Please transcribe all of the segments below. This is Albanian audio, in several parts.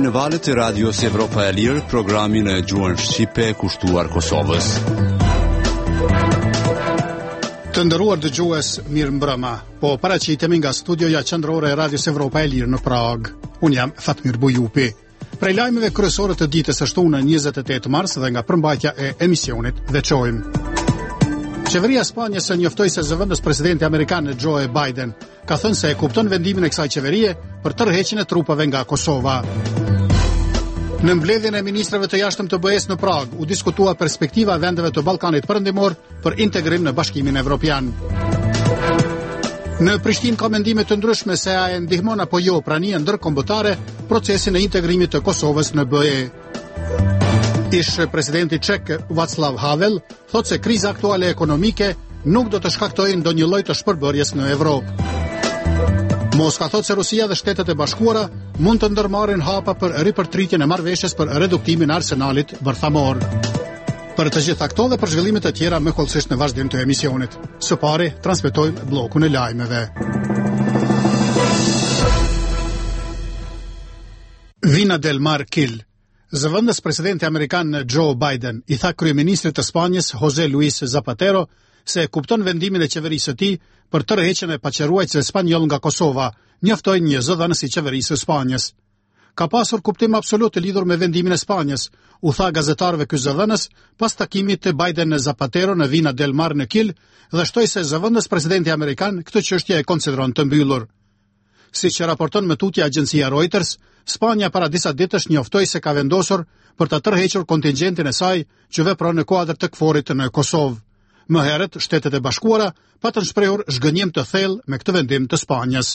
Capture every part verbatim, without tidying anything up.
në valët e radios Evropa e Lirë, programin e gjuhën shqipe kushtuar Kosovës. Të nderuar dëgjues, mirë mbrëma. Po paraqitemi nga studioja qendrore e radios Evropa e Lirë në Prag. Unë jam Fatmir Bujupi. Prej lajmeve kryesore të ditës së shtunë njëzet e tetë mars dhe nga përmbajtja e emisionit veçojmë. Qeveria e Spanjës e njoftoi se zëvendës presidenti amerikan Joe Biden ka thënë se e kupton vendimin e kësaj qeverie për tërheqjen e trupave nga Kosova. Në mbledhjen e ministrave të jashtëm të B E S në Prag u diskutua perspektiva e vendeve të Ballkanit Perëndimor për integrim në Bashkimin Evropian. Në Prishtinë ka mendime të ndryshme se a e ndihmon apo jo prania ndërkombëtare procesin e integrimit të Kosovës në B E. Ish presidenti ček Václav Havel thot se kriza aktuale ekonomike nuk do të shkaktojë ndonjë lloj të shpërbërjes në Evropë. Moska thot se Rusia dhe Shtetet e Bashkuara mund të ndërmarrin hapa për ripërtritjen e marrëveshjes për reduktimin e arsenalit bërthamor. Për të gjitha këto dhe për zhvillimet e tjera më kollësisht në vazhdim të emisionit. Së pari transmetojmë bllokun e lajmeve. Vina del Mar Kill. Zëvendës presidenti amerikan Joe Biden i tha kryeministrit të Spanjës José Luis Zapatero se kupton vendimin e qeverisë së tij për tërheqjen e paqëruajtësve spanjoll nga Kosova, njoftoi një zëdhënës i qeverisë së Spanjës. Ka pasur kuptim absolut të lidhur me vendimin e Spanjës, u tha gazetarëve ky zëdhënës pas takimit të Biden në Zapatero në Vina del Mar në Kill dhe shtoi se zëvendës presidenti amerikan këtë çështje e konsideron të mbyllur. Siç e raporton më tutje agjencia Reuters, Spanja para disa ditësh njoftoi se ka vendosur për të tërhequr kontingjentin e saj që vepron në kuadër të K F O R-it në Kosovë. Më herët, Shtetet e Bashkuara patën shprehur zhgënjim të thellë me këtë vendim të Spanjës.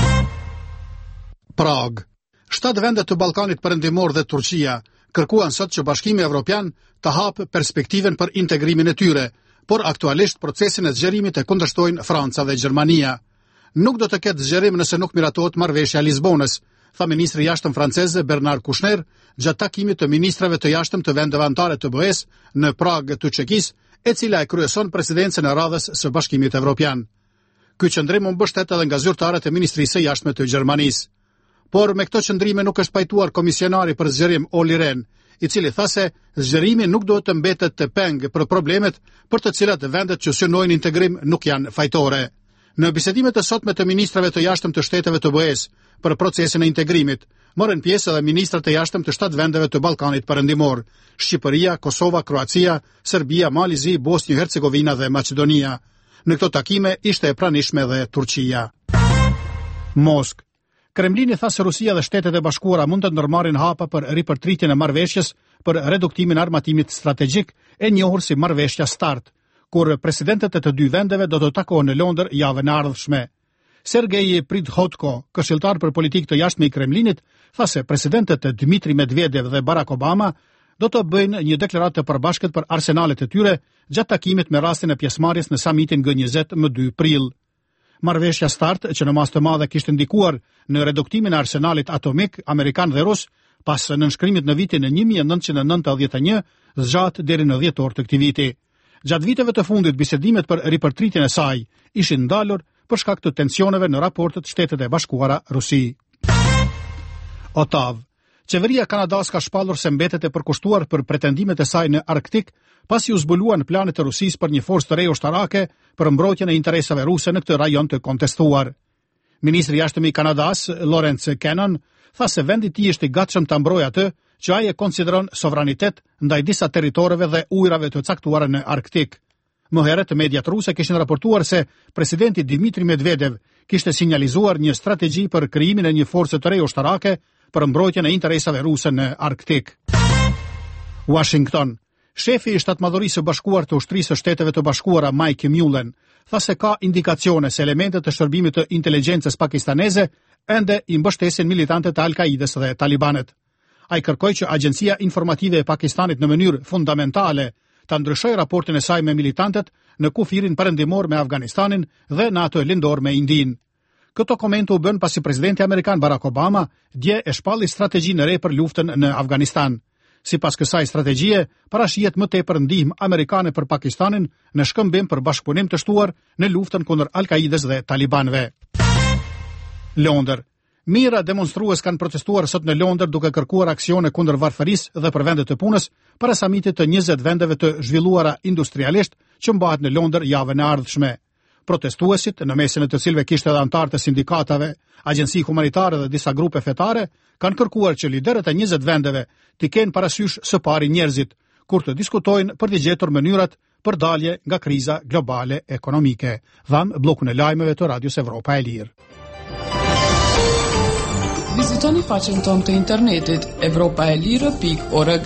Prag. Shtatë vende të Ballkanit Perëndimor dhe Turqia kërkuan sot që Bashkimi Evropian të hapë perspektiven për integrimin e tyre, por aktualisht procesin e zgjerimit e kundërshtojnë Franca dhe Gjermania. Nuk do të ketë zgjerim nëse nuk miratohet marrëveshja e Lisbonës, tha ministri i jashtëm francez Bernard Kouchner gjatë takimit të ministrave të jashtëm të vendeve anëtare të B E S në Prag të Çekisë, e cila e kryeson presidencën e radhës së Bashkimit Evropian. Ky qendrim u mbështet edhe nga zyrtarët e Ministrisë së Jashtme të Gjermanisë. Por me këto qendrime nuk është pajtuar komisionari për zgjerim Olli Rehn, i cili tha se zgjerimi nuk duhet të mbetet të peng për problemet për të cilat vendet që synojnë integrim nuk janë fajtore. Në bisedimet e sotme të ministrave të jashtëm të shteteve të B E S për procesin e integrimit, morën pjesë edhe ministrat e jashtëm të shtatë vendeve të Ballkanit Perëndimor: Shqipëria, Kosova, Kroacia, Serbia, Malizi, Bosnjë Hercegovina dhe Maqedonia. Në këto takime ishte e pranishme dhe Turqia. Moskë. Kremlini tha se Rusia dhe Shtetet e Bashkuara mund të ndërmarrin hapa për ripërtritjen e marrëveshjes për reduktimin e armatimit strategjik, e njohur si marrëveshja START, kur presidentët e të dy vendeve do të takohen në Londër javën e ardhshme. Sergej Pridhotko, këshilltar për politikë të jashtme i Kremlinit, tha se presidentët Dmitri Medvedev dhe Barack Obama do të bëjnë një deklaratë të përbashkët për arsenalet e tyre gjatë takimit me rastin e pjesëmarrjes në samitin G njëzet më dy prill. Marrëveshja START, që në mas të madhe kishte ndikuar në reduktimin e arsenalit atomik amerikan dhe rus, pas nënshkrimit në vitin e një mijë nëntëqind e nëntëdhjetë e një, zgjat deri në dhjetor të këtij viti. Gjatë viteve të fundit, bisedimet për ripërtritjen e saj ishin ndalur për shkak të tensioneve në raportet Shtetet e Bashkuara Rusi. Otav. Qeveria Kanadas ka shpallur se mbetet e përkushtuar për pretendimet e saj në Arktik, pasi u zbuluan planet e Rusisë për një forcë të re ushtarake për mbrojtjen e interesave ruse në këtë rajon të kontestuar. Ministri i jashtëm i Kanadas, Lawrence Cannon, tha se vendi i tij është i gatshëm ta mbrojë atë që ai e konsideron sovranitet ndaj disa territoreve dhe ujrave të caktuara në Arktik. Më herët mediat ruse kishin raportuar se presidenti Dmitri Medvedev kishte sinjalizuar një strategji për krijimin e një force të re ushtarake për mbrojtjen e interesave ruse në Arktik. Washington. Shefi i Shtatmadhërisë së Bashkuar të Ushtrisë së Shteteve të Bashkuara, Mike Mullen, tha se ka indikacione se elementet të shërbimit të inteligjencës pakistaneze ende i mbështesin militantët e Al-Kaides dhe Talibanet. Ai kërkoi që Agjencia Informative e Pakistanit në mënyrë fundamentale ta ndryshojë raportin e saj me militantët në kufirin perëndimor me Afganistanin dhe në atë lindor me Indin. Këto komente u bën pasi presidenti amerikan Barack Obama dje e shpalli strategjinë e re për luftën në Afganistan. Sipas kësaj strategjie, parashihet më tepër ndihmë amerikane për Pakistanin në shkëmbim për bashkëpunim të shtuar në luftën kundër Al-Kaides dhe Talibanëve. Londër. Mira demonstrues kanë protestuar sot në Londër duke kërkuar aksione kundër varfërisë dhe për vendet të punës para samitit të njëzet vendeve të zhvilluara industrialisht që mbahet në Londër javën e ardhshme. Protestuesit, në mesin e të cilëve kishte edhe anëtarë të sindikatave, agjenci humanitare dhe disa grupe fetare, kanë kërkuar që liderët e njëzet vendeve t'i kenë parasysh së pari njerëzit, kur të diskutojnë për të gjetur mënyrat për dalje nga kriza globale ekonomike. Dham bllokun e lajmeve të Radios Evropa e Lirë. Vizitoni faqen tonë të internetit evropa e lirë pikë org.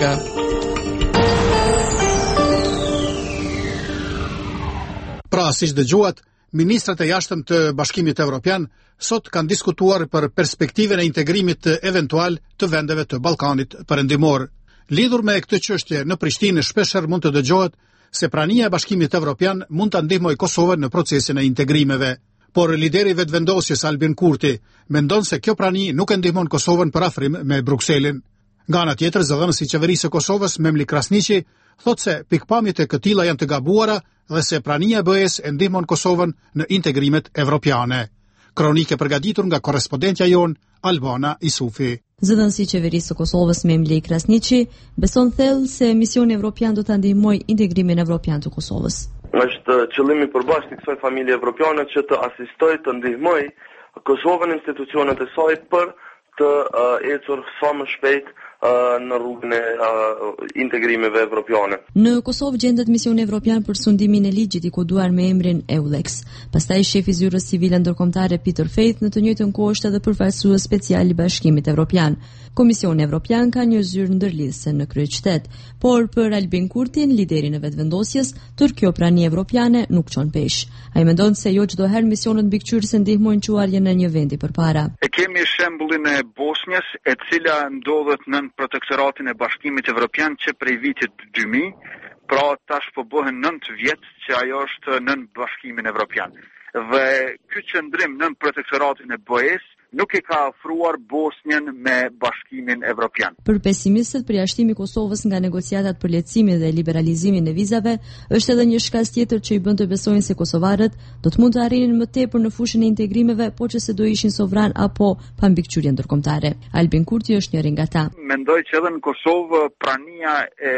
Pra, siç dëgjuat, ministrat e jashtëm të Bashkimit Evropian sot kanë diskutuar për perspektiven e integrimit eventual të vendeve të Ballkanit Perëndimor. Lidhur me këtë çështje, në Prishtinë shpeshherë mund të dëgjohet se prania e Bashkimit Evropian mund ta ndihmojë Kosovën në procesin e integrimeve. Por lideri vetëvendosjes Albin Kurti mendon se kjo prani nuk e ndihmon Kosovën për afrim me Brukselin. Nga ana tjetër, zëdhënësi i qeverisë së Kosovës Memli Krasniqi thotë se pikpamjet e këtilla janë të gabuara dhe se prania e B E S e ndihmon Kosovën në integrimet evropiane. Kronikë e përgatitur nga korrespondentja jon Albana Isufi. Zëdhënësi i qeverisë së Kosovës Memli Krasniqi beson thellë se misioni evropian do ta ndihmojë integrimin evropian të Kosovës. Është qëllimi i përbashkët i kësaj familje evropiane që të asistojë të ndihmojë Kosovën institucionet e saj për të uh, ecur sa më shpejt uh, në rrugën e uh, integrimeve evropiane. Në Kosovë gjendet misioni evropian për sundimin e ligjit i koduar me emrin EULEX. Pastaj shefi i zyrës civile ndërkombëtare Peter Faith në të njëjtën kohë është edhe përfaqësues special i Bashkimit Evropian. Komisioni Evropian ka një zyrë ndërlidhëse në kryeqytet, por për Albin Kurtin, liderin e vetëvendosjes, tër kjo prani evropiane nuk çon pesh. Ai mendon se jo çdo herë misionet mbikëqyrëse ndihmojnë quarjen në një vendi përpara. E kemi shembullin e Bosnjës, e cila ndodhet nën protektoratin e Bashkimit Evropian që prej vitit dy mijë, pra tash po bëhen nëntë vjet që ajo është nën Bashkimin Evropian. Dhe ky qëndrim nën protektoratin e B E S nuk e ka afruar Bosnjën me Bashkimin Evropian. Për pesimistët, përjashtimi i Kosovës nga negociatat për lehtësimin dhe liberalizimin e vizave është edhe një shkallë tjetër që i bën të besojnë se kosovarët do të mund të arrinin më tepër në fushën e integrimeve, por që se do ishin sovran apo pa mbikëqyrje ndërkombëtare. Albin Kurti është njëri nga ata. Mendoj që edhe në Kosovë prania e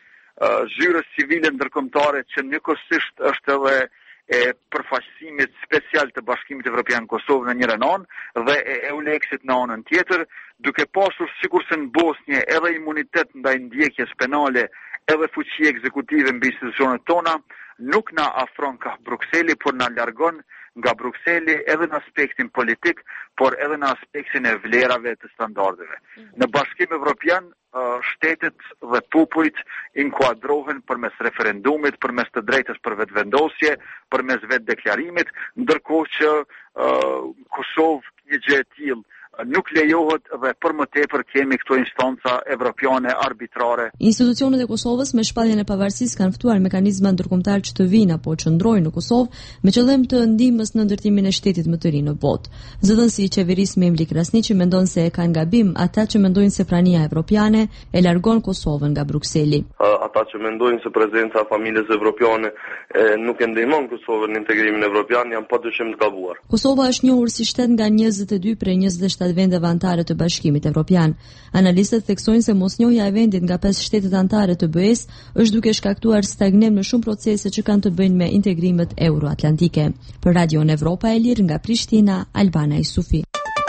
uh, zyrës civile ndërkombëtare që njëkohësisht është edhe e përfaqësimit special të Bashkimit Evropian Kosovë në njërin anë dhe e EULEX-it në anën tjetër, duke pasur sikurse në Bosnjë edhe imunitet ndaj ndjekjes penale, edhe fuqi ekzekutive mbi institucionet tona, nuk na afron ka Brukseli, por na largon nga Brukseli edhe në aspektin politik, por edhe në aspektin e vlerave të standardeve. Në Bashkim Evropian, shtetet dhe popujt inkuadrohen përmes referendumit, përmes të drejtës për vetëvendosje, përmes vetë deklarimit, ndërkohë që uh, Kosovë një gjë e tillë nuk lejohet dhe për më tepër kemi këto instanca evropiane arbitrare. Institucionet e Kosovës me shpalljen e pavarësisë kanë ftuar mekanizma ndërkombëtar që të vinë apo që ndrojnë në Kosovë me qëllim të ndihmës në ndërtimin e shtetit më të ri në botë. Zëdhënësi i qeverisë Memli Krasniqi mendon se e kanë gabim ata që mendojnë se prania evropiane e largon Kosovën nga Brukseli. Ata që mendojnë se prezenca e familjes evropiane e, nuk e ndihmon Kosovën në integrimin evropian janë padyshim të gabuar. Kosova është njohur si shtet nga njëzet e dy prej njëzet e shtatë vendeve anëtare të Bashkimit Evropian. Analistët theksojnë se mosnjohja e vendit nga pesë shtetet anëtare të B E S është duke shkaktuar stagnim në shumë procese që kanë të bëjnë me integrimet euroatlantike. Për Radio Evropa e Lirë nga Prishtina, Albana Isufi.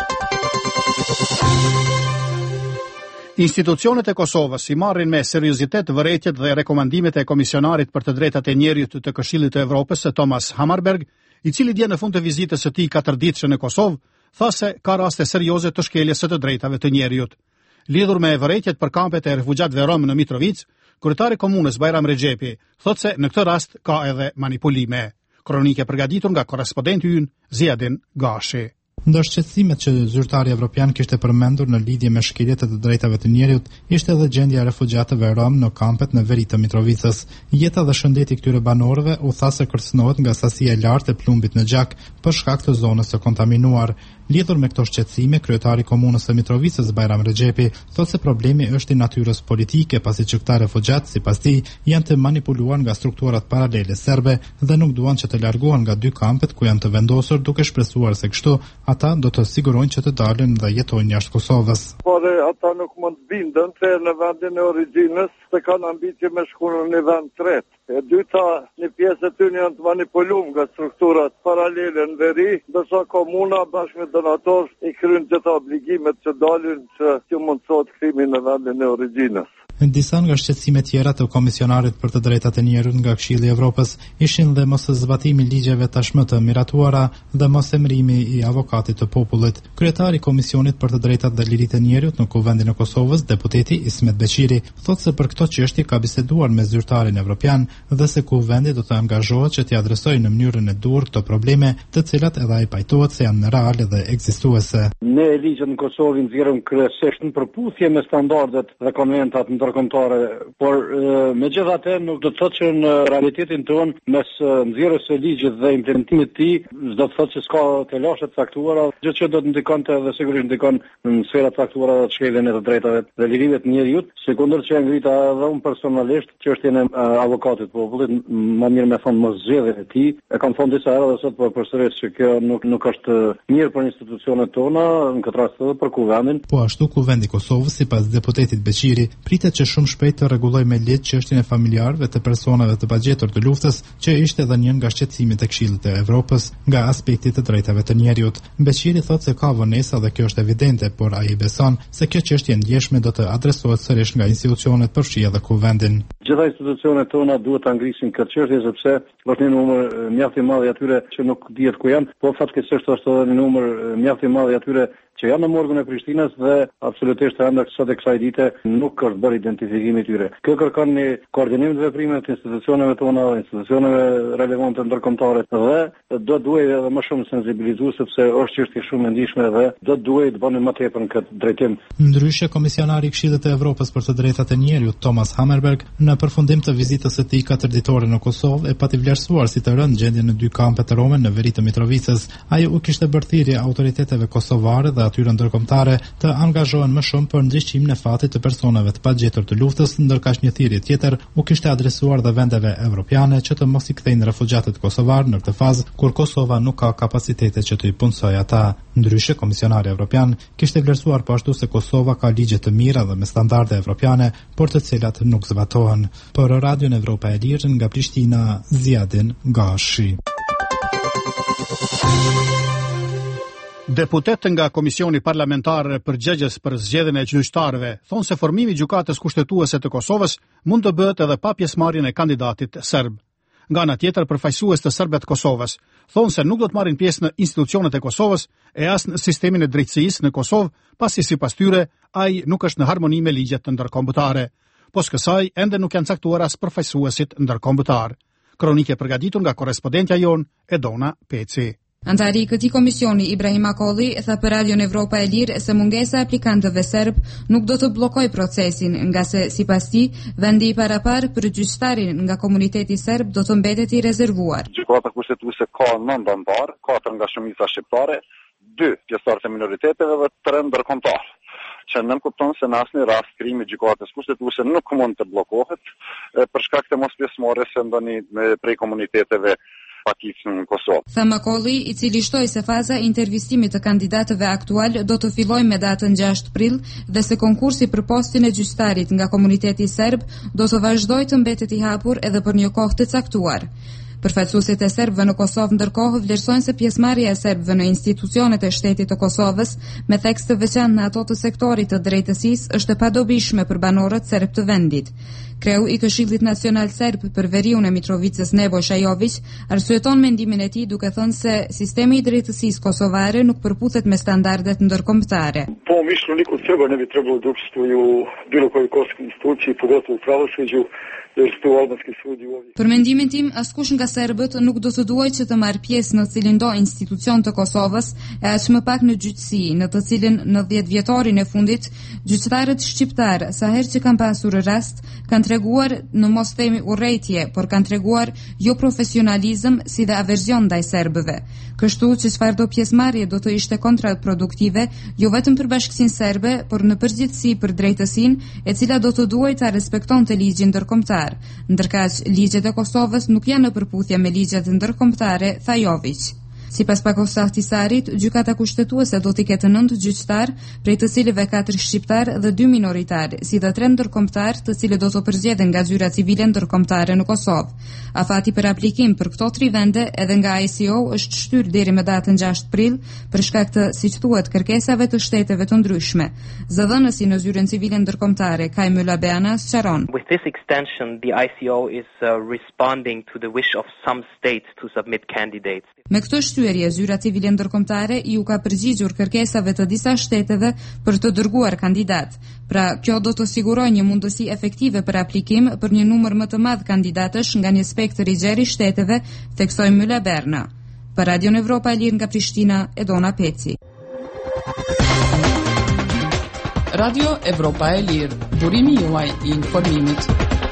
Institucionet e Kosovës i marrin me seriozitet vërejtjet dhe rekomandimet e Komisionarit për të drejtat e njerit të Këshillit të Evropës, Thomas Hammarberg, i cili dje në fund të vizitës së tij katërditëshe në Kosovë, tha se ka raste serioze të shkeljes së të drejtave të njerijut. Lidhur me vërejtjet për kampet e refugjatëve rom në Mitrovic, kryetari i komunës Bajram Rexhepi thotë se në këtë rast ka edhe manipulime. Kronikë e përgatitur nga korrespondenti ynë Ziadin Gashi. Ndër shqetësimet që zyrtari evropian kishte përmendur në lidhje me shkeljet e të drejtave të njerëzit, ishte edhe gjendja e refugjatëve rom në kampet në veri të Mitrovicës. Jeta dhe shëndeti këtyre banorëve u tha se kërcënohet nga sasia e lartë e plumbit në gjak për shkak të zonës së kontaminuar. Lidhur me këto shqetësime, kryetari i komunës së Mitrovicës Bajram Rexhepi thotë se problemi është i natyrës politike, pasi që këta refugjat, sipas tij, janë të manipuluar nga strukturat paralele serbe dhe nuk duan që të largohen nga dy kampet ku janë të vendosur, duke shpresuar se kështu ata do të sigurojnë që të dalin dhe jetojnë jashtë Kosovës. Por ata nuk mund të bindën se në vendin e origjinës se kanë ambicje me shku në një vend tret. E dyta, një pjesë e tyre janë të manipuluar nga strukturat paralele në veri, ndërsa komuna bashkë me donator i kryen gjitha obligimet që dalin që të mundësot kthimi në vendin e origjinës. Disa nga shqetësime tjera të Komisionarit për të Drejtat e Njerëzit nga Këshilli i Evropës ishin dhe mos zbatimi ligjeve tashmë të miratuara dhe mos emërimi i avokatit të popullit. Kryetari i Komisionit për të Drejtat dhe Liritë e Njerëzit në Kuvendin e Kosovës, deputeti Ismet Beqiri, thotë se për këto çështje ka biseduar me zyrtarin evropian dhe se Kuvendi do të angazhohet që t'i adresojë në mënyrën e duhur këto probleme, të cilat edhe ai pajtohet se janë reale dhe ekzistuese. Ne ligjet në Kosovë nxjerrim kryesisht në përputhje me standardet dhe konventat ndërkombëtare, por megjithatë nuk do të thotë që në realitetin ton mes nxjerrjes së ligjit dhe implementimit të tij do të thotë që s'ka telashe të caktuara, gjë që do të ndikonte dhe sigurisht ndikon në sfera të caktuara të shkeljen e të drejtave dhe lirive të njerëzit, sekondër që e ngrita edhe unë personalisht çështjen e avokatit të popullit, më mirë me thonë mos zgjedhjen e tij. E kam thonë disa herë dhe sot po përsëris që kjo nuk nuk është mirë për institucionet tona, në këtë rast edhe për Kuvendin. Po ashtu Kuvendi i Kosovës, sipas deputetit Beqiri, pritet që shumë shpejt të rregullojë me ligj çështjen e familjarëve të personave të pagjetur të luftës, që ishte edhe një nga shqetësimet e Këshillit të Evropës nga aspekti i drejtave të njerëzit. Beqiri thotë se ka vonesa dhe kjo është evidente, por ai beson se kjo çështje ndjeshme do të adresohet sërish nga institucionet përfshi edhe Kuvendin. Gjitha institucionet tona duhet ta ngrisin këtë çështje sepse është një numër mjaft i madh i atyre që nuk dihet ku janë, por fatkeqësisht është edhe një numër mjaft i madh i atyre që janë në morgun e Prishtinës dhe absolutisht ende sot e kësaj dite nuk është bërë identifikimi i tyre. Kjo kërkon një koordinim të veprimeve të institucioneve tona, institucioneve relevante ndërkombëtare dhe do duhet edhe më shumë sensibilizuar sepse është çështje shumë e ndihshme dhe do duhet të bëni më tepër në këtë drejtim. Ndryshe, komisionari i Këshillit të Evropës për të drejtat e njerëzit Thomas Hammerberg në përfundim të vizitës së tij katërditore në Kosovë e pati vlerësuar si të rënd gjendjen në dy kampet të Romen në veri të Mitrovicës. Ai u kishte bërë thirrje autoriteteve kosovare dhe atyre ndërkombëtare të angazhohen më shumë për ndriçimin e fatit të personave të pagjetur të luftës, ndërkaq një thirrje tjetër u kishte adresuar dhe vendeve evropiane që të mos i kthejnë refugjatët kosovar në këtë fazë kur Kosova nuk ka kapacitete që të i punësojë ata. Ndryshe, Komisionari Evropian kishte vlerësuar po ashtu se Kosova ka ligje të mira dhe me standarde evropiane, por të cilat nuk zbatohen. Për Radion Evropa e Lirë nga Prishtina, Ziadin Gashi. Deputet nga Komisioni Parlamentar Përgjegjës për Zgjedhjen e Gjyqtarëve thonë se formimi i gjykatës kushtetuese të Kosovës mund të bëhet edhe pa pjesëmarrjen e kandidatit serb. Nga ana tjetër, përfaqësues të serbëve të Kosovës thonë se nuk do të marrin pjesë në institucionet e Kosovës e as në sistemin e drejtësisë në Kosovë, pasi sipas tyre ai nuk është në harmoni me ligjet ndërkombëtare. Pos kësaj ende nuk janë caktuar as përfaqësuesit ndërkombëtar. Kronike përgatitur nga korrespondentja jon Edona Peci. Antari i këtij komisioni Ibrahim Akolli tha për Radion Evropa e Lirë se mungesa e aplikantëve serb nuk do të bllokojë procesin, nga se sipas tij vendi i parapar për gjyqtarin nga komuniteti serb do të mbetet i rezervuar. Gjykata kushtetuese ka nëntë anëtar, katër nga shumica shqiptare, dy pjesëtarë të minoriteteve dhe tre ndërkombëtar. Që nëm kupton se në asnjë rast krimi i gjykatës kushtetuese nuk mund të bllokohet për shkak të mospjesëmarrjes së ndonjë prej komuniteteve në Kosovë. Tha Makolli, i cili shtoi se faza e intervistimit të kandidatëve aktual do të fillojë me datën gjashtë prill dhe se konkursi për postin e gjyqtarit nga komuniteti serb do të vazhdojë të mbetet i hapur edhe për një kohë të caktuar. Përfaqësuesit e serbëve në Kosovë ndërkohë vlerësojnë se pjesëmarrja e serbëve në institucionet e shtetit të Kosovës me theks të veçantë në ato të sektorit të drejtësisë është e padobishme për banorët serb të vendit. Kreu i Këshillit Nacional Serb për veriun e Mitrovicës Nebojša Shajović arsyeton mendimin e tij duke thënë se sistemi i drejtësisë kosovare nuk përputhet me standardet ndërkombëtare. Po mišljenju kod Srba ne bi trebalo da učestvuju bilo koji kosovski instituciji, pogotovo u pravosuđu. Për mendimin tim, askush nga serbët nuk do të duaj që të marrë pjesë në cilin do institucion të Kosovës, e aq më pak në gjyqësi, në të cilin në dhjetë vjetorin e fundit, gjyqtarët shqiptar, sa herë që kanë pasur rast, kanë treguar në mos themi urrejtje, por kanë treguar jo profesionalizëm si dhe averzion ndaj serbëve. Kështu që çfarëdo pjesëmarrje do të ishte kontraproduktive, jo vetëm për bashkësinë serbe, por në përgjithësi për drejtësinë, e cila do të duhej ta respektonte ligjin ndërkombëtar, ndërkaq ligjet e Kosovës nuk janë në përputhje me ligjet ndërkombëtare, tha Jović. Sipas Pakos Ahtisarit, gjykata kushtetuese do t'i ketë nëntë gjyqtar, prej të cilëve katër shqiptar dhe dy minoritar, si dhe tre ndërkombëtar, të cilët do të përzgjedhen nga zyra civile ndërkombëtare në Kosovë. Afati për aplikim për këto tri vende edhe nga I C O është shtyr deri më datën gjashtë prill për shkak të, siç thuhet, kërkesave të shteteve të ndryshme. Zëdhënësi në zyrën civile ndërkombëtare Kaj Mylla-Beana sqaron. With this extension, the I C O is uh, responding to the wish of some states to submit candidates. Me këtë shtyerje, zyra civile ndërkombëtare ju ka përgjigjur kërkesave të disa shteteve për të dërguar kandidat. Pra, kjo do të sigurojë një mundësi efektive për aplikim për një numër më të madh kandidatësh nga një spektër i gjerë i shteteve, theksoi Mylla-Beana. Për Radio Evropa e Lirë nga Prishtina, Edona Peci. Radio Evropa e Lirë, burimi juaj I informimit.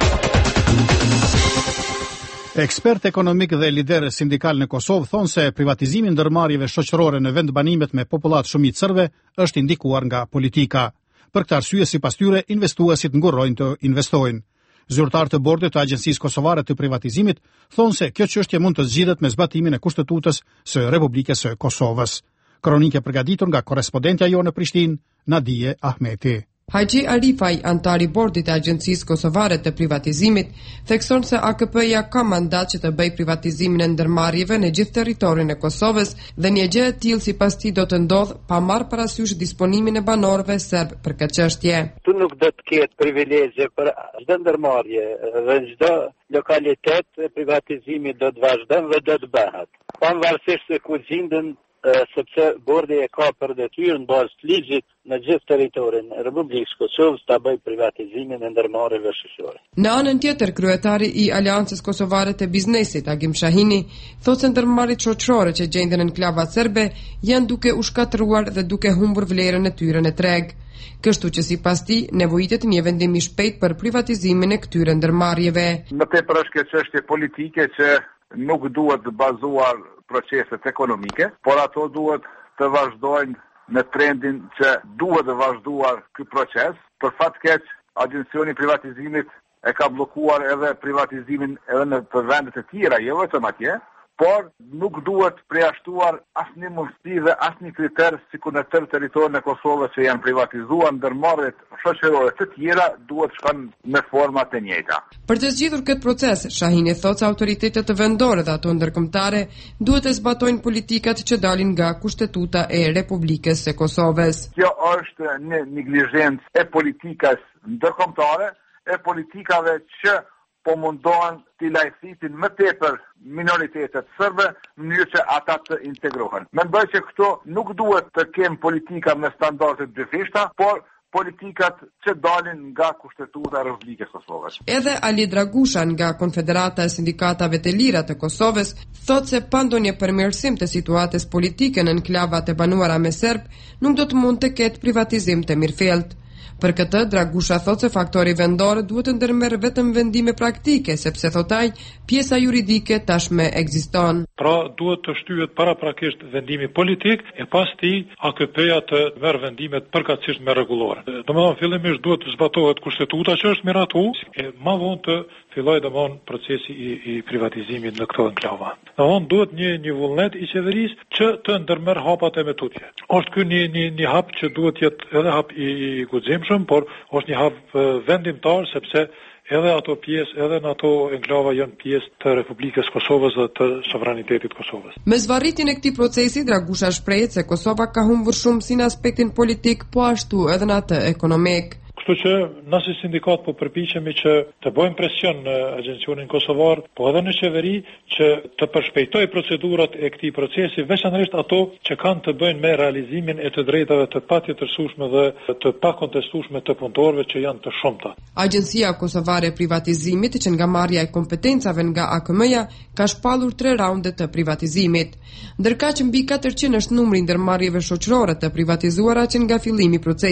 Ekspert ekonomik dhe lider sindikal në Kosovë thonë se privatizimi i ndërmarrjeve shoqërore në vendbanimet me popullat shumë të serbe është indikuar nga politika. Për këtë arsye, sipas tyre, investuesit ngurrojnë të investojnë. Zyrtar të bordit të Agjencisë Kosovare të Privatizimit thonë se kjo çështje mund të zgjidhet me zbatimin e kushtetutës së Republikës së Kosovës. Kronike përgatitur nga korrespondentja jo në Prishtinë, Nadije Ahmeti. Haxhi Arifaj, antari bordit e Agjencisë Kosovare të Privatizimit, thekson se A K P-ja ka mandat që të bëjë privatizimin e ndërmarrjeve në gjithë territorin e Kosovës dhe një gjë e tillë sipas tij do të ndodhë pa marrë parasysh disponimin e banorëve serb për këtë çështje. Tu nuk do të ketë privilegje për çdo ndërmarrje dhe çdo lokalitet e privatizimit do të vazhdon dhe do të bëhet. Pavarësisht se ku gjenden sepse bordi e ka për detyrë në bazë të ligjit në gjithë territorin e Republikës Kosovës ta bëjë privatizimin e ndërmarrjeve shoqërore. Në anën tjetër, kryetari I Aleancës Kosovare të Biznesit, Agim Shahini, thotë se ndërmarrjet shoqërore që gjenden në enklavat serbe janë duke u shkatëruar dhe duke humbur vlerën e tyre në treg. Kështu që sipas tij nevojitet një vendim I shpejt për privatizimin e këtyre ndërmarrjeve. Më tepër është kjo çështje politike që nuk duhet të bazuar proceset ekonomike, por ato duhet të vazhdojnë në trendin që duhet të vazhduar ky proces. Për fat keq, Agensioni I Privatizimit e ka bllokuar edhe privatizimin edhe në të vende të tjera, jo vetëm atje, por nuk duhet përjashtuar asnjë mundësi dhe asnjë kriter sikur në tërë territorin e Kosovës që janë privatizuar ndërmarrjet shoqërore të tjera duhet shkon në forma të njëjta. Për të zgjidhur këtë proces, Shahini thotë se autoritetet vendore dhe ato ndërkombëtare duhet të zbatojnë politikat që dalin nga Kushtetuta e Republikës së Kosovës. Kjo është një neglizhencë e politikës ndërkombëtare, e politikave që po mundohen t'i lajthisin më tepër minoritetet serbe në mënyrë që ata të integrohen. Mendoj që këto nuk duhet të kemë politika me standarde të dyfishta, por politikat që dalin nga Kushtetuta e Republikës Kosovës. Edhe Ali Dragusha nga Konfederata e Sindikatave të Lira të Kosovës thotë se pa ndonjë përmirësim të situatës politike në enklavat e banuara me serb, nuk do të mund të ketë privatizim të mirëfillt. Për këtë, Dragusha thotë se faktori vendor duhet të ndërmerr vetëm vendime praktike, sepse thotë ai, pjesa juridike tashmë ekziston. Pra duhet të shtyhet paraprakisht vendimi politik e pas tij A K P-ja të merr vendimet përkatësisht me rregullore. Domethënë fillimisht duhet të zbatohet kushtetuta që është miratuar, e më vonë të fillojë domthon procesi i, i privatizimit në këto enklava. Domthon duhet një një vullnet i qeverisë që të ndërmerr hapat e metutje. Është ky një një një hap që duhet jetë edhe hap i, i guximshëm, por është një hap vendimtar sepse edhe ato pjesë, edhe në ato enklava janë pjesë të Republikës Kosovës dhe të sovranitetit Kosovës. Me zvarritjen e këtij procesi, Dragusha shprehet se Kosova ka humbur shumë si në aspektin politik, po ashtu edhe në atë ekonomik. Kështu që na si sindikat po përpiqemi që të bëjmë presion në Agjencionin Kosovar, po edhe në qeveri që të përshpejtojë procedurat e këtij procesi, veçanërisht ato që kanë të bëjnë me realizimin e të drejtave të patjetërsueshme dhe të pakontestueshme të punëtorëve që janë të shumta. Agjencia Kosovare e Privatizimit, që nga marrja e kompetencave nga A K M-ja, ka shpallur tre raunde të privatizimit, ndërkaq mbi katërqind është numri i ndërmarrjeve shoqërore të privatizuara që nga fillimi i procesit.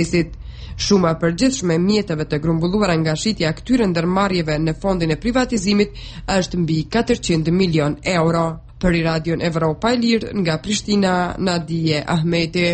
Shuma e përgjithshme e mjeteve të grumbulluara nga shitja e këtyre ndërmarrjeve në fondin e privatizimit është mbi katërqind milion euro. Për i Radion Evropa e Lirë nga Prishtina, Nadije Ahmeti.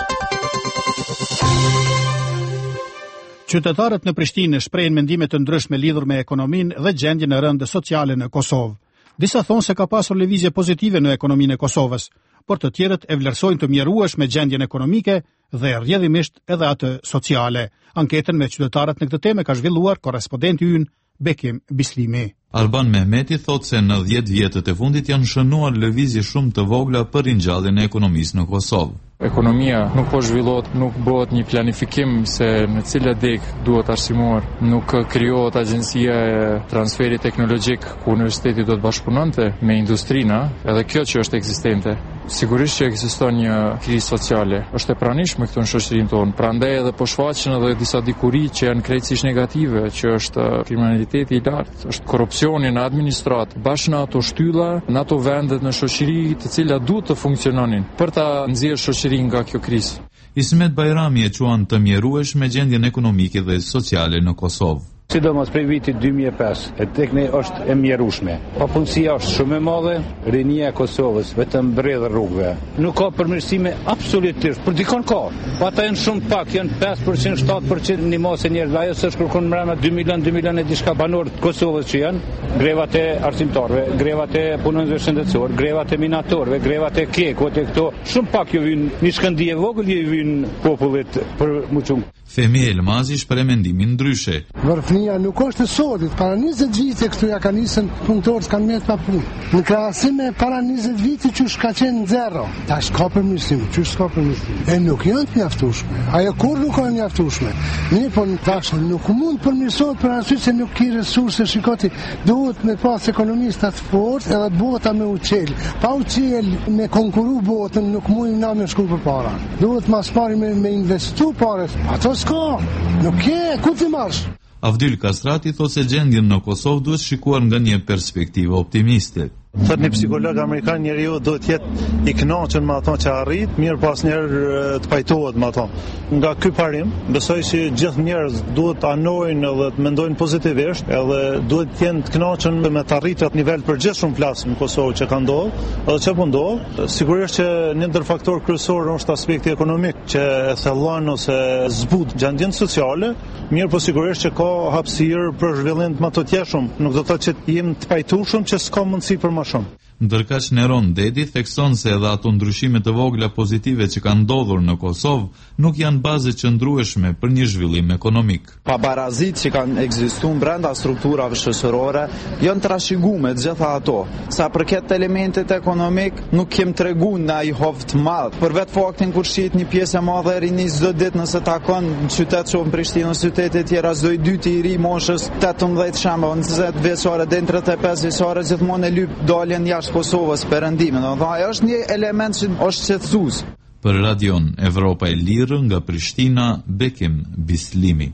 Qytetarët në Prishtinë shprehin mendime të ndryshme lidhur me ekonominë dhe gjendjen e rëndë sociale në Kosovë. Disa thonë se ka pasur lëvizje pozitive në ekonominë e Kosovës, por të tjerët e vlerësojnë të mjerueshme me gjendjen ekonomike dhe rrjedhimisht edhe atë sociale. Anketën me qytetarët në këtë temë ka zhvilluar korrespondenti ynë Bekim Bislimi. Alban Mehmeti thot se në dhjetë vjetët e fundit janë shënuar lëvizje shumë të vogla për ringjalljen e ekonomisë në Kosovë. Ekonomia nuk po zhvillohet, nuk bëhet një planifikim se në cilat dek duhet arsimuar, nuk krijohet agjencia e transferit teknologjik ku universiteti do të bashkëpunonte me industrinë, edhe kjo që është ekzistente. Sigurisht që ekziston një krizë sociale, është e pranishme këtu në shoqërinë tonë, prandaj edhe po shfaqen edhe disa dikuri që janë krejtësisht negative, që është kriminaliteti i lartë, është korrupsioni në administratë, bashkë në ato shtylla, në ato vendet në shoqëri të cilat duhet të funksiononin për ta nxjerrë shoqërinë nga kjo krizë. Ismet Bajrami e quan të mjerueshme gjendjen ekonomike dhe sociale në Kosovë. Sidomos prej vitit dy mijë e pesë, e tek ne është e mjerueshme. Papunësia është shumë e madhe, rinia e Kosovës vetëm mbredh rrugëve. Nuk ka përmirësime absolutisht, por dikon ka. Po ata janë shumë pak, janë pesë përqind, shtatë përqind një masë njerëz, ajo s'është kërkon mbrana dy milion, dy milion e diçka banorë të Kosovës që janë, grevat e arsimtarëve, grevat e punonjësve shëndetësor, grevat e minatorëve, grevat e kekut e këto, shumë pak ju vijnë një shkëndije e vogël ju vijnë popullit për muçum. Femi Elmazi shpreh mendimin ndryshe. Vërfnia nuk është e sotit, para njëzet vite këtu ja ka nisën punëtorët kanë mjetë pa punë. Në krahasim me para njëzet vite që ka qenë zero. Tash ka përmirësim, që s'ka përmirësim. E nuk janë të mjaftueshme. Ajo kur nuk janë mjaftueshme. Mirë, po tash nuk mund përmirësohet për arsye se nuk ka resurse, shikoti, duhet me pas ekonomista të fortë edhe bota me uçel. Pa uçel me konkuru botën nuk mund na me shku përpara. Duhet mas pari me, me investu parë. Ato s'ka. Nuk e, ku ti marrësh? Avdyl Kastrati thot se gjendjen në Kosovë duhet shikuar nga një perspektivë optimiste. Thot një psikolog amerikan, njeriu duhet jetë i kënaqur me ato që arrit, mirë pas njerë të pajtohet me ato. Nga ky parim, besoj se gjithë njerëz duhet të anojnë edhe të mendojnë pozitivisht, edhe duhet të jenë të kënaqur me të arritur atë nivel përgjithshëm plas në Kosovë që ka ndodhur, edhe çfarë po ndodh. Sigurisht që një ndër faktor kryesor është aspekti ekonomik që e thellon ose zbut gjendjen sociale, mirë po sigurisht që ka hapësirë për zhvillim të më të tjeshëm. Nuk do të thotë që jemi të pajtueshëm që s'ka mundësi për më shumë. Ndërkaq Neron Dedi thekson se edhe ato ndryshime të vogla pozitive që kanë ndodhur në Kosovë nuk janë bazë qëndrueshme për një zhvillim ekonomik. Pabarazit që kanë ekzistuar brenda strukturave shoqërore janë trashëguar të gjitha ato. Sa përket elementet ekonomik, nuk kem treguar ndaj hovë të madh. Për vetë faktin kur shit një pjesë e madhe e rinisë çdo ditë nëse takon në qytet shumë në Prishtinë, në qytete të tjera çdo dy i ri moshës tetëmbëdhjetë shembull, njëzet vjeçare deri në tridhjetë e pesë vjeçare gjithmonë e lyp daljen jashtë Kosovës perëndime. Do të thonë është një element që është shqetësues. Për Radion Evropa e Lirë nga Prishtina, Bekim Bislimi.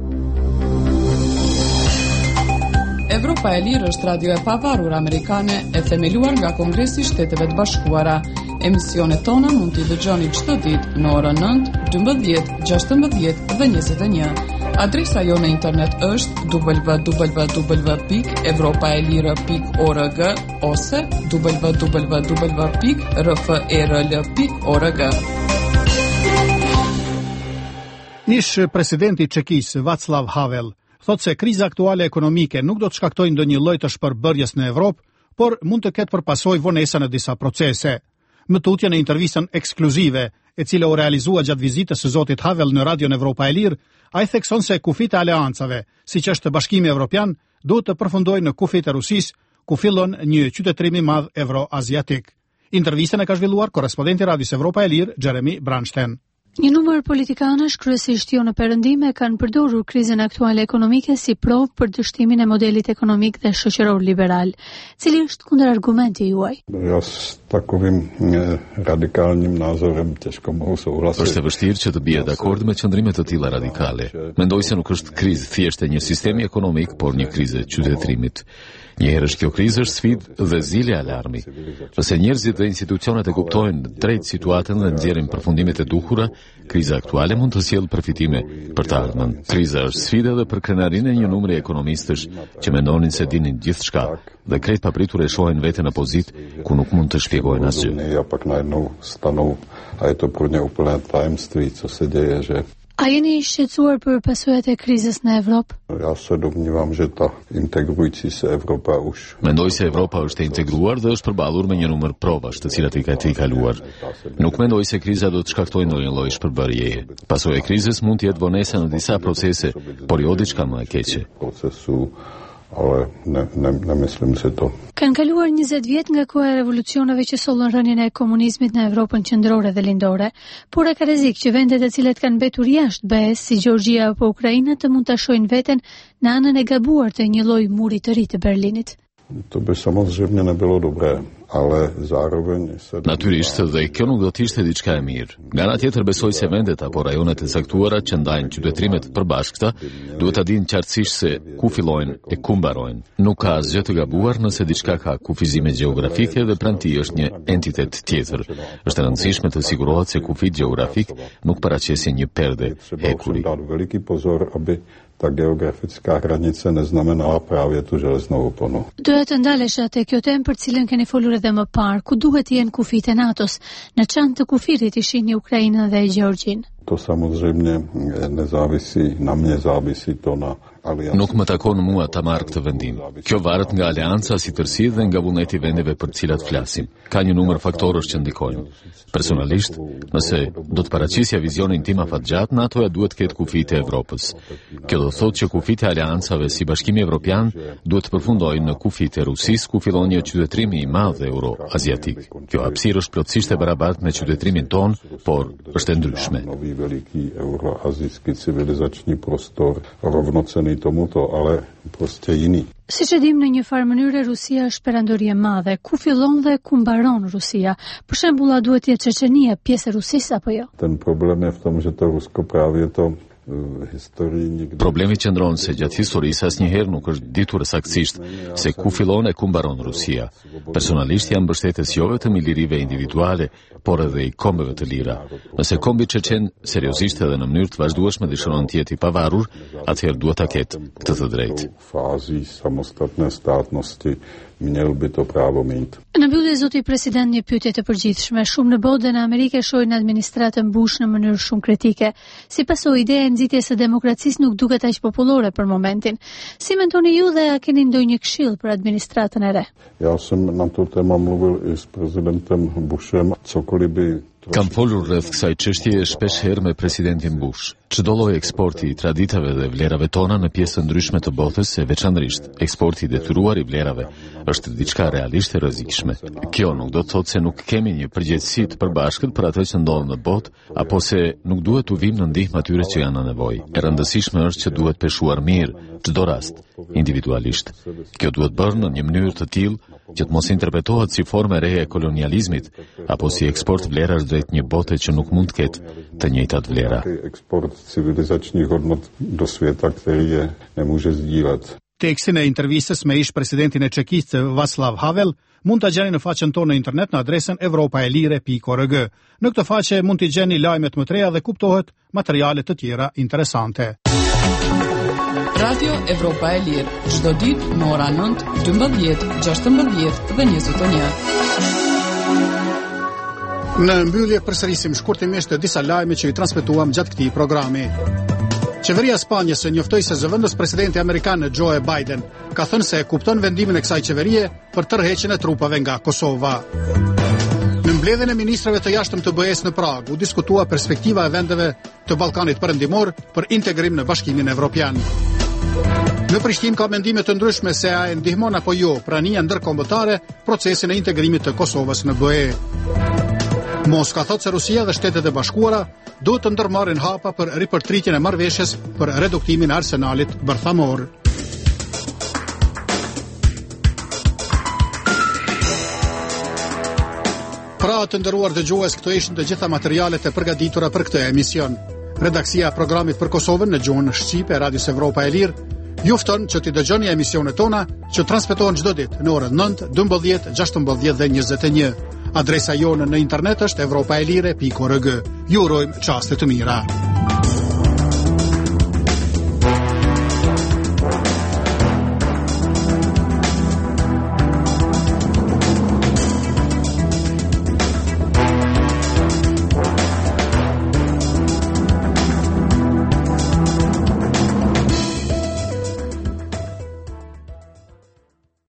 Evropa e Lirë është radio e pavarur amerikane e themeluar nga Kongresi i Shteteve të Bashkuara. Emisionet tona mund t'i dëgjoni çdo ditë në orën nëntë, dymbëdhjetë, gjashtëmbëdhjetë dhe njëzet e një. Adresa jo në internet është w w w pikë evropaelire pikë org ose w w w pikë r f e r l pikë org. Nish presidenti i Çekisë Václav Havel thot se kriza aktuale ekonomike nuk do të shkaktojë ndonjë lloj të shpërbërjes në Evropë, por mund të ketë për pasojë vonesa në disa procese. Më tutje në intervistën ekskluzive, e cila u realizua gjatë vizitës së zotit Havel në Radion Evropa e Lirë, ai thekson se kufit e aleancave, siç është Bashkimi Evropian, duhet të përfundojnë në kufit e Rusisë, ku fillon një qytetërim i madh evroaziatik. Intervistën e ka zhvilluar korrespondenti i Radios Evropa e Lirë, Jeremy Branchten. Një numër politikanësh, kryesisht jo në perëndime, kanë përdorur krizën aktuale ekonomike si provë për dështimin e modelit ekonomik dhe shoqëror liberal. Cili është kundërargumenti juaj? takovým radikálnym názorom těžko mohu souhlasit. Është e vështirë që të bie dakord me qëndrime të tilla radikale. Mendoj se nuk është krizë thjesht e një sistemi ekonomik, por një krizë e qytetërimit. Njëherë është kjo krizë është sfidë dhe zile alarmi. Nëse njerëzit dhe institucionet e kuptojnë drejt situatën dhe nxjerrin përfundimet e duhura, kriza aktuale mund të sjellë përfitime për të ardhmen. Kriza është sfidë edhe për krenarinë e një numri ekonomistësh që mendonin se dinin gjithçka dhe krejt papritur e shohin veten në pozitë ku nuk mund të shpjegojnë asgjë. Ja pak najednou stanou a je to pro ně úplné tajemství, co se děje, že A jeni shqetësuar për pasojat e krizës në Evropë? Ja se domnívam, že ta integrující se Evropa už. Mendoj se Evropa është e integruar dhe është përballur me një numër provash, të cilat i ka të kaluar. Nuk mendoj se kriza do të shkaktojë ndonjë lloj shpërbërjeje. Pasojë e krizës mund të jetë vonesa në disa procese, por jo diçka më e keqe. Procesu ale ne, ne, ne myslím si to. Kanë kaluar njëzet vjet nga koha e revolucioneve që sollën rënien e komunizmit në Evropën qendrore dhe lindore, por e ka rrezik që vendet e cilat kanë mbetur jashtë B E S, si Gjeorgjia apo Ukraina, të mund ta shohin veten në anën e gabuar të një lloji muri të ri të Berlinit. To by samozřejmě nebylo dobré, ale zároveň se... Natyrisht dhe kjo nuk do të ishte diçka e mirë. Nga ana tjetër besoj se vendet apo rajonet e caktuara që ndajnë qytetrimet përbashkëta duhet ta dinë qartësisht se ku fillojnë e ku mbarojnë. Nuk ka asgjë të gabuar nëse diçka ka kufizime gjeografike dhe pranti është një entitet tjetër. Është e rëndësishme të sigurohet se kufit gjeografik nuk paraqesin një perde hekuri. Veliký pozor, aby ta geografická hranice neznamenala právě tu železnou oponu. Doja të ndalesha te kjo temë për cilën keni folur edhe më parë, ku duhet të jenë kufit e NATO-s, në çantë të kufirit ishin Ukrainën dhe Gjeorgjinë. To samozřejmě nezávisí na mě, závisí to na alianci. Nuk më takon mua ta marr këtë vendim. Kjo varet nga aleanca si tërësi dhe nga vullneti vendeve për të cilat flasim. Ka një numër faktorësh që ndikojnë. Personalisht, nëse do të paraqisja vizionin tim afatgjat, NATO-ja duhet të ketë kufit e Evropës. Kjo do thotë që kufit e aleancave si Bashkimi Evropian duhet të përfundojnë në kufit e Rusisë, ku fillon një qytetrim i madh euro-aziatik. Kjo hapësirë është plotësisht e barabartë me qytetrimin ton, por është e ndryshme. Veliký euroazijský civilizační prostor rovnocený tomuto, ale prostě jiný. Siç e dim, në një farë mënyrë Rusia është perandori e madhe. Ku fillon dhe ku mbaron Rusia? Për shembull, a duhet të jetë Çeçenia pjesë e Rusisë apo jo? Ten problem je v tom, že to Rusko právě to Problemi qëndron se gjatë historisë asnjëherë nuk është ditur saktësisht se ku fillon e ku mbaron Rusia. Personalisht jam mbështetës jo vetëm i lirive individuale, por edhe i kombeve të lira. Nëse kombi çeçen seriozisht edhe në mënyrë të vazhdueshme dëshiron të jetë i pavarur, atëherë duhet ta ketë këtë të drejtë. Fazë samostatne statnosti měl by to právo mít. Në mbyllje zoti president një pyetje të përgjithshme. Shumë në botë dhe në Amerikë shohin administratën Bush në mënyrë shumë kritike. Si pasojë, ideja e nxitjes së demokracisë nuk duket aq popullore për momentin. Si mendoni ju dhe a keni ndonjë këshill për administratën e re? Ja jsem na to téma mluvil i s prezidentem Bushem, cokoliv by Kam folur rreth kësaj çështjeje shpesh herë me presidentin Bush. Çdo lloj eksporti i traditave dhe vlerave tona në pjesë të ndryshme të botës, e veçanërisht eksporti i detyruar i vlerave, është diçka realisht e rrezikshme. Kjo nuk do të thotë se nuk kemi një përgjegjësi të përbashkët për atë që ndodh në botë, apo se nuk duhet u vim në ndihmë atyre që janë në nevojë. E rëndësishme është që duhet peshuar mirë çdo rast, individualisht. Kjo duhet bërë në një mënyrë të tillë që të mos interpretohet si formë e re e kolonializmit apo si eksport vlerash drejt një bote që nuk mund të ketë të njëjtat vlera. Eksport civilizačních hodnot do svijeta, který je nemůže sdílet. Tekstin e intervistës me ish presidentin e Çekisë Václav Havel mund ta gjeni në faqen tonë në internet në adresën evropaelire pikë org. Në këtë faqe mund t'i gjeni lajmet më të reja dhe kuptohet materiale të tjera interesante. Radio Evropa e Lirë, çdo ditë në ora nëntë, dymbëdhjetë, gjashtëmbëdhjetë dhe njëzet e një. Në mbyllje përsërisim shkurtimisht disa lajme që i transmetuam gjatë këtij programi. Qeveria e Spanjës e njoftoi se zëvendës presidenti amerikan Joe Biden ka thënë se e kupton vendimin e kësaj qeverie për tërheqjen e trupave nga Kosova. Në mbledhjen e ministrave të jashtëm të B E S në Prag u diskutua perspektiva e vendeve të Ballkanit Perëndimor për integrim në Bashkimin Evropian. Në Prishtinë ka mendime të ndryshme se a e ndihmon apo jo prania ndërkombëtare procesin e integrimit të Kosovës në B E. Moska thotë se Rusia dhe Shtetet e Bashkuara duhet të ndërmarrin hapa për ripërtritjen e marrëveshjes për reduktimin e arsenalit bërthamor. Pra të nderuar dëgjues, këto ishin të gjitha materialet e përgatitura për këtë emision. Redaksia e programit për Kosovën në gjuhën shqipe e Radios Evropa e Lirë ju fton që t'i dëgjoni emisionet tona që transmetohen çdo ditë në orën nëntë, dymbëdhjetë, gjashtëmbëdhjetë dhe njëzet e një. Adresa jonë në internet është evropaelire pikë org. Ju urojmë çaste të mira.